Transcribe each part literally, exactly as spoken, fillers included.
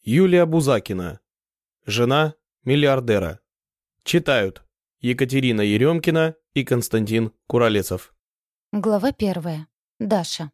Юлия Бузакина. Жена миллиардера. Читают Екатерина Еремкина и Константин Куролесов. Глава первая. Даша.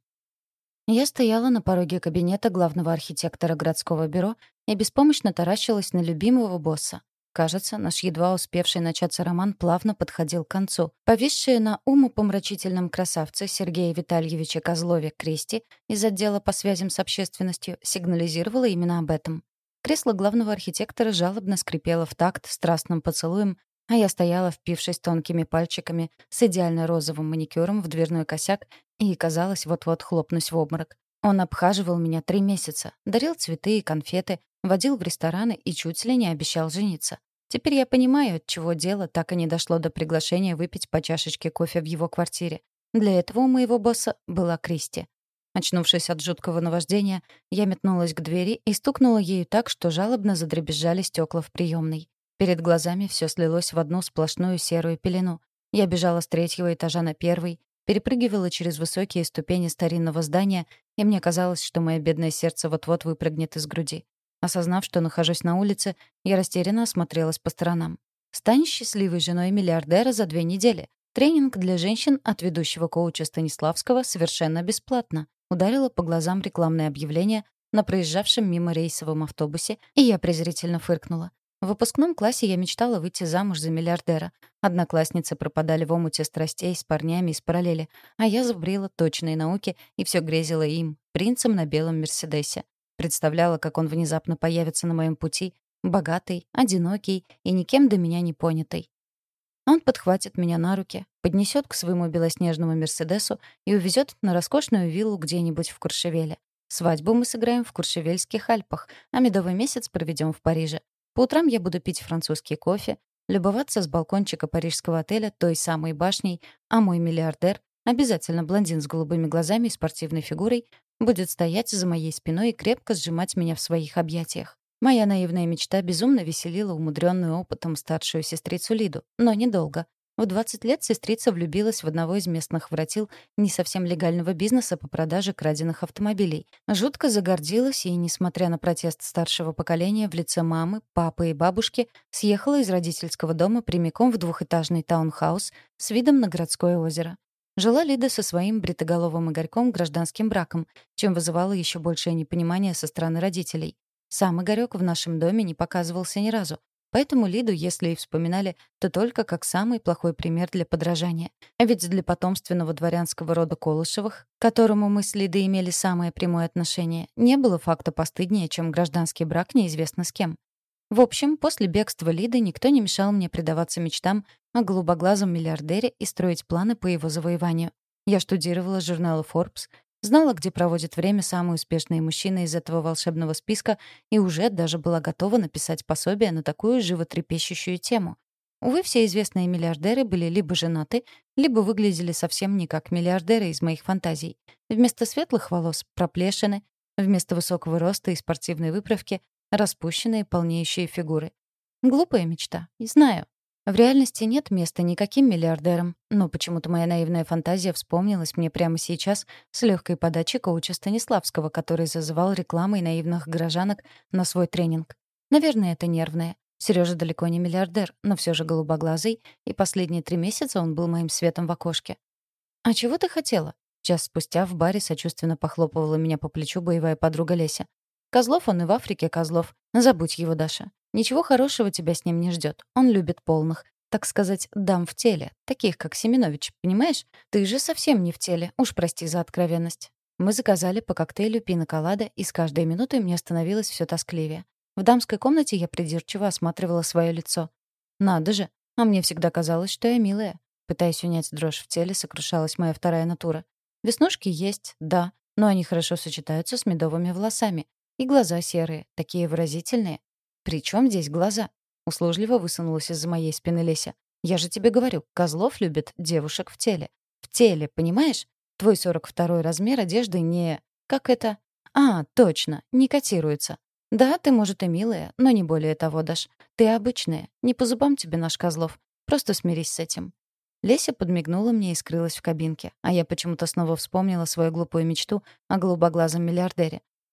Я стояла на пороге кабинета главного архитектора городского бюро и беспомощно таращилась на любимого босса. Кажется, наш едва успевший начаться роман плавно подходил к концу. Повисшая на умопомрачительном красавце Сергея Витальевича Козлове Кристи из отдела по связям с общественностью сигнализировала именно об этом. Кресло главного архитектора жалобно скрипело в такт страстным поцелуем, а я стояла, впившись тонкими пальчиками с идеально розовым маникюром в дверной косяк и, казалось, вот-вот хлопнусь в обморок. Он обхаживал меня три месяца, дарил цветы и конфеты, водил в рестораны и чуть ли не обещал жениться. Теперь я понимаю, отчего дело так и не дошло до приглашения выпить по чашечке кофе в его квартире. Для этого у моего босса была Кристи. Очнувшись от жуткого наваждения, я метнулась к двери и стукнула ею так, что жалобно задребезжали стекла в приемной. Перед глазами все слилось в одну сплошную серую пелену. Я бежала с третьего этажа на первый, перепрыгивала через высокие ступени старинного здания, и мне казалось, что мое бедное сердце вот-вот выпрыгнет из груди. Осознав, что нахожусь на улице, я растерянно осмотрелась по сторонам. «Стань счастливой женой миллиардера за две недели. Тренинг для женщин от ведущего коуча Станиславского совершенно бесплатно». Ударило по глазам рекламное объявление на проезжавшем мимо рейсовом автобусе, и я презрительно фыркнула. В выпускном классе я мечтала выйти замуж за миллиардера. Одноклассницы пропадали в омуте страстей с парнями из параллели, а я забрила точные науки и все грезила им, принцем на белом Мерседесе. Представляла, как он внезапно появится на моем пути, богатый, одинокий и никем до меня не понятый. Он подхватит меня на руки, поднесет к своему белоснежному Мерседесу и увезет на роскошную виллу где-нибудь в Куршевеле. Свадьбу мы сыграем в Куршевельских Альпах, а медовый месяц проведем в Париже. По утрам я буду пить французский кофе, любоваться с балкончика парижского отеля той самой башней, а мой миллиардер, обязательно блондин с голубыми глазами и спортивной фигурой, будет стоять за моей спиной и крепко сжимать меня в своих объятиях. Моя наивная мечта безумно веселила умудренную опытом старшую сестрицу Лиду, но недолго. В двадцать лет сестрица влюбилась в одного из местных воротил не совсем легального бизнеса по продаже краденных автомобилей. Жутко загордилась и, несмотря на протест старшего поколения в лице мамы, папы и бабушки, съехала из родительского дома прямиком в двухэтажный таунхаус с видом на городское озеро. Жила Лида со своим бритоголовым Игорьком гражданским браком, чем вызывало еще большее непонимание со стороны родителей. Сам Игорёк в нашем доме не показывался ни разу, поэтому Лиду, если и вспоминали, то только как самый плохой пример для подражания. А ведь для потомственного дворянского рода Колышевых, к которому мы с Лидой имели самое прямое отношение, не было факта постыднее, чем гражданский брак неизвестно с кем. В общем, после бегства Лиды никто не мешал мне предаваться мечтам о голубоглазом миллиардере и строить планы по его завоеванию. Я штудировала журналы Forbes, знала, где проводят время самые успешные мужчины из этого волшебного списка и уже даже была готова написать пособие на такую животрепещущую тему. Увы, все известные миллиардеры были либо женаты, либо выглядели совсем не как миллиардеры из моих фантазий. Вместо светлых волос — проплешины, вместо высокого роста и спортивной выправки — распущенные полнеющие фигуры. Глупая мечта, и знаю. В реальности нет места никаким миллиардерам, но почему-то моя наивная фантазия вспомнилась мне прямо сейчас с легкой подачи коуча Станиславского, который зазывал рекламой наивных горожанок на свой тренинг. Наверное, это нервное. Сережа далеко не миллиардер, но все же голубоглазый, и последние три месяца он был моим светом в окошке. «А чего ты хотела?» Час спустя в баре сочувственно похлопывала меня по плечу боевая подруга Леся. «Козлов он и в Африке Козлов. Забудь его, Даша. Ничего хорошего тебя с ним не ждет. Он любит полных, так сказать, дам в теле, таких как Семенович, понимаешь? Ты же совсем не в теле, уж прости за откровенность». Мы заказали по коктейлю пина-колада, и с каждой минутой мне становилось все тоскливее. В дамской комнате я придирчиво осматривала свое лицо. Надо же, а мне всегда казалось, что я милая. Пытаясь унять дрожь в теле, сокрушалась моя вторая натура. Веснушки есть, да, но они хорошо сочетаются с медовыми волосами. И глаза серые, такие выразительные. «При чем здесь глаза?» Услужливо высунулась из-за моей спины Леся. «Я же тебе говорю, Козлов любит девушек в теле. В теле, понимаешь? Твой сорок второй размер одежды не... Как это? А, точно, не котируется. Да, ты, может, и милая, но не более того, Даш. Ты обычная. Не по зубам тебе наш Козлов. Просто смирись с этим». Леся подмигнула мне и скрылась в кабинке, а я почему-то снова вспомнила свою глупую мечту о голубоглазом миллиардере.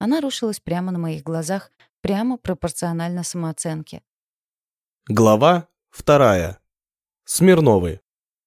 Она рушилась прямо на моих глазах, прямо пропорционально самооценке. Глава вторая. Смирновы.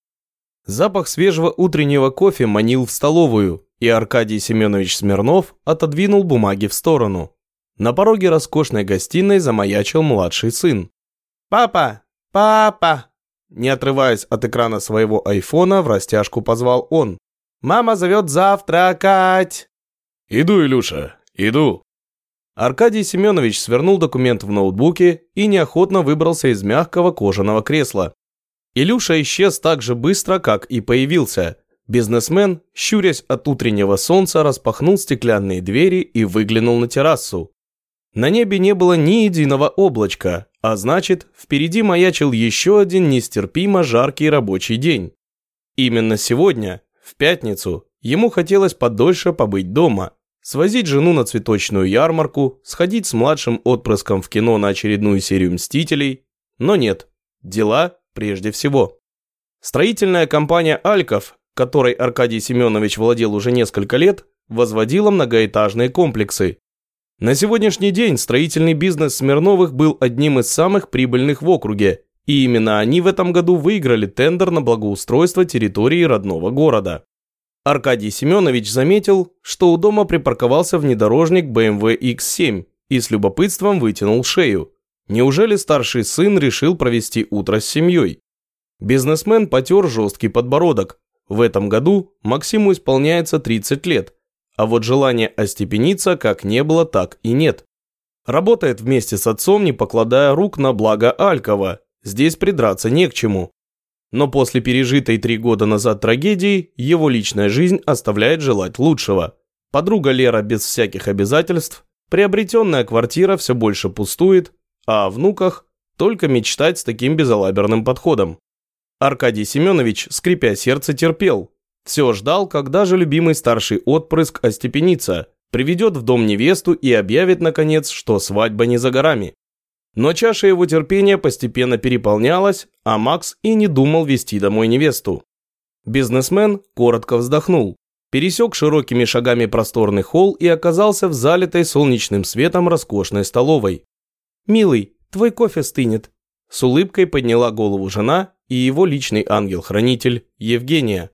Запах свежего утреннего кофе манил в столовую, и Аркадий Семенович Смирнов отодвинул бумаги в сторону. На пороге роскошной гостиной замаячил младший сын. «Папа! Папа!» Не отрываясь от экрана своего айфона, в растяжку позвал он. «Мама зовет завтракать!» «Иду, Илюша, иду!» Аркадий Семенович свернул документ в ноутбуке и неохотно выбрался из мягкого кожаного кресла. Илюша исчез так же быстро, как и появился. Бизнесмен, щурясь от утреннего солнца, распахнул стеклянные двери и выглянул на террасу. На небе не было ни единого облачка, а значит, впереди маячил еще один нестерпимо жаркий рабочий день. Именно сегодня, в пятницу, ему хотелось подольше побыть дома, свозить жену на цветочную ярмарку, сходить с младшим отпрыском в кино на очередную серию «Мстителей». Но нет, дела прежде всего. Строительная компания «Альков», которой Аркадий Семенович владел уже несколько лет, возводила многоэтажные комплексы. На сегодняшний день строительный бизнес Смирновых был одним из самых прибыльных в округе, и именно они в этом году выиграли тендер на благоустройство территории родного города. Аркадий Семенович заметил, что у дома припарковался внедорожник бэ эм вэ икс семь и с любопытством вытянул шею. Неужели старший сын решил провести утро с семьей? Бизнесмен потер жесткий подбородок. В этом году Максиму исполняется тридцать лет, а вот желание остепениться как не было, так и нет. Работает вместе с отцом, не покладая рук на благо Алькова, здесь придраться не к чему. Но после пережитой три года назад трагедии, его личная жизнь оставляет желать лучшего. Подруга Лера без всяких обязательств, приобретенная квартира все больше пустует, а о внуках только мечтать с таким безалаберным подходом. Аркадий Семенович, скрипя сердце, терпел. Все ждал, когда же любимый старший отпрыск остепенится, приведет в дом невесту и объявит, наконец, что свадьба не за горами. Но чаша его терпения постепенно переполнялась, а Макс и не думал везти домой невесту. Бизнесмен коротко вздохнул, пересек широкими шагами просторный холл и оказался в залитой солнечным светом роскошной столовой. «Милый, твой кофе стынет», – с улыбкой подняла голову жена и его личный ангел-хранитель Евгения.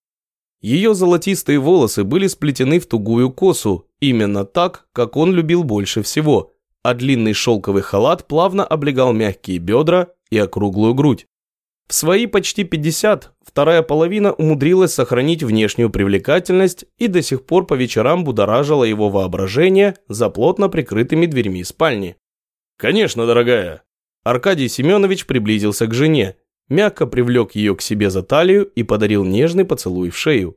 Ее золотистые волосы были сплетены в тугую косу, именно так, как он любил больше всего, а длинный шелковый халат плавно облегал мягкие бедра и округлую грудь. В свои почти пятьдесят вторая половина умудрилась сохранить внешнюю привлекательность и до сих пор по вечерам будоражила его воображение за плотно прикрытыми дверьми спальни. «Конечно, дорогая!» Аркадий Семенович приблизился к жене, мягко привлек ее к себе за талию и подарил нежный поцелуй в шею.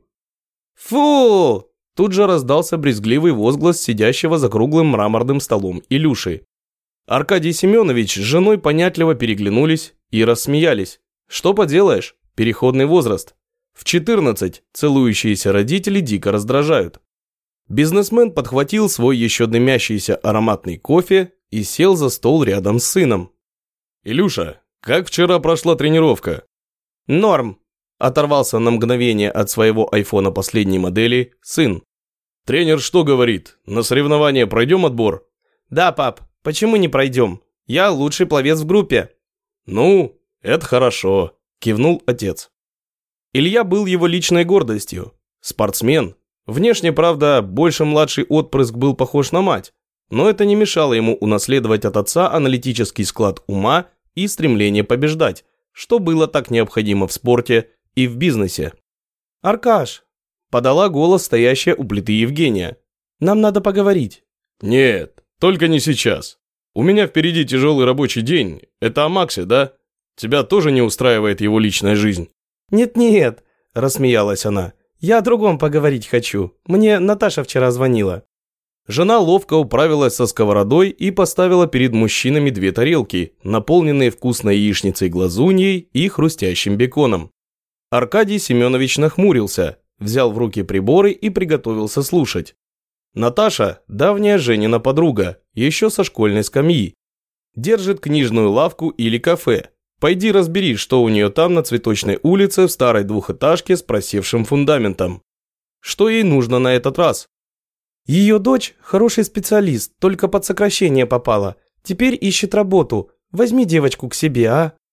«Фу!» Тут же раздался брезгливый возглас сидящего за круглым мраморным столом Илюши. Аркадий Семенович с женой понятливо переглянулись и рассмеялись. Что поделаешь, переходный возраст. В четырнадцать целующиеся родители дико раздражают. Бизнесмен подхватил свой еще дымящийся ароматный кофе и сел за стол рядом с сыном. «Илюша, как вчера прошла тренировка?» «Норм», – оторвался на мгновение от своего айфона последней модели сын. «Тренер что говорит? На соревнования пройдем отбор?» «Да, пап, почему не пройдем? Я лучший пловец в группе». «Ну, это хорошо», – кивнул отец. Илья был его личной гордостью. Спортсмен. Внешне, правда, больше младший отпрыск был похож на мать, но это не мешало ему унаследовать от отца аналитический склад ума и стремление побеждать, что было так необходимо в спорте и в бизнесе. «Аркаш!» – подала голос стоящая у плиты Евгения. «Нам надо поговорить». «Нет, только не сейчас. У меня впереди тяжелый рабочий день. Это о Максе, да? Тебя тоже не устраивает его личная жизнь?» «Нет-нет», – рассмеялась она. «Я о другом поговорить хочу. Мне Наташа вчера звонила». Жена ловко управилась со сковородой и поставила перед мужчинами две тарелки, наполненные вкусной яичницей-глазуньей и хрустящим беконом. Аркадий Семенович нахмурился, взял в руки приборы и приготовился слушать. Наташа – давняя Женина подруга, еще со школьной скамьи. Держит книжную лавку или кафе. Пойди разбери, что у нее там на Цветочной улице в старой двухэтажке с просевшим фундаментом. Что ей нужно на этот раз? Ее дочь хороший специалист, только под сокращение попала. Теперь ищет работу. Возьми девочку к себе, а?